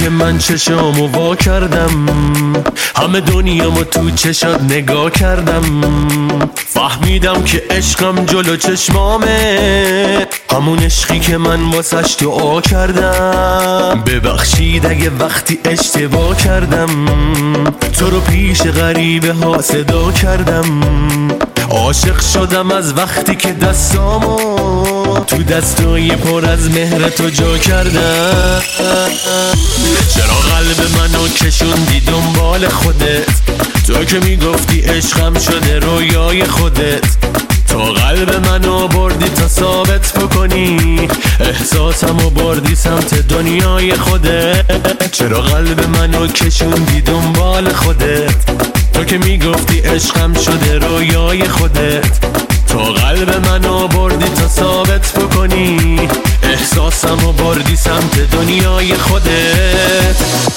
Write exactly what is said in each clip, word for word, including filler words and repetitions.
که من چشامو وا کردم، همه دنیامو تو چشات نگاه کردم. فهمیدم که عشقم جلو چشمامه، همون عشقی که من واسش دعا کردم. ببخشید اگه وقتی اشتباه کردم، تو رو پیش غریبه ها صدا کردم. عاشق شدم از وقتی که دستامو تو دستای پر از مهر تو جا کردم. چرا قلب منو کشوندی دنبال خودت، تو که میگفتی عشقم شده رویای خودت. تو قلب منو بردی تا ثابت بکنی احساسمو بردی سمت دنیای خودت. چرا قلب منو کشوندی دنبال خودت، تو که میگفتی عشقم شده رویای خودت. تو قلب منو بردی تا ثابت بکنی احساسمو بردی سمت دنیای خودت.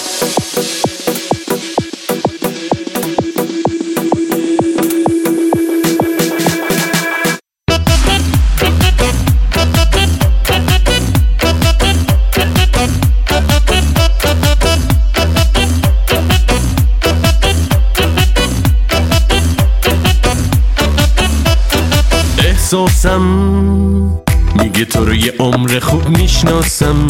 احساسم میگه تو رو یه عمر خوب میشناسم.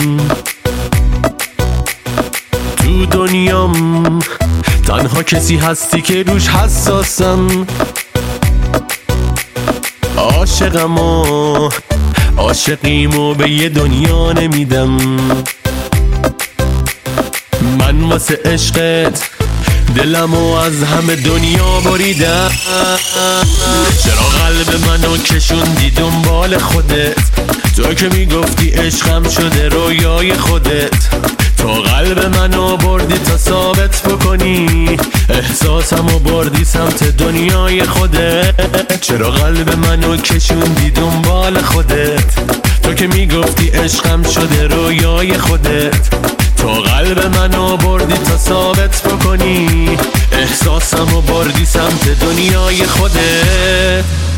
تو دنیام تنها کسی هستی که روش حساسم. عاشقم و عاشقیمو به یه دنیا نمیدم. من واسه عشقت دلمو از همه دنیا بریدم. چرا قلب منو کشوندی دنبال خودت، تو که میگفتی عشقم شده رویای خودت. تو قلب منو بردی تا ثابت بکنی احساسمو بردی سمت دنیای خودت. چرا قلب منو کشوندی دنبال خودت، تو که میگفتی عشقم شده رویای خودت. تو قلب منو بردی تا ثابت بکنی احساسمو بردی سمت دنیای خودت.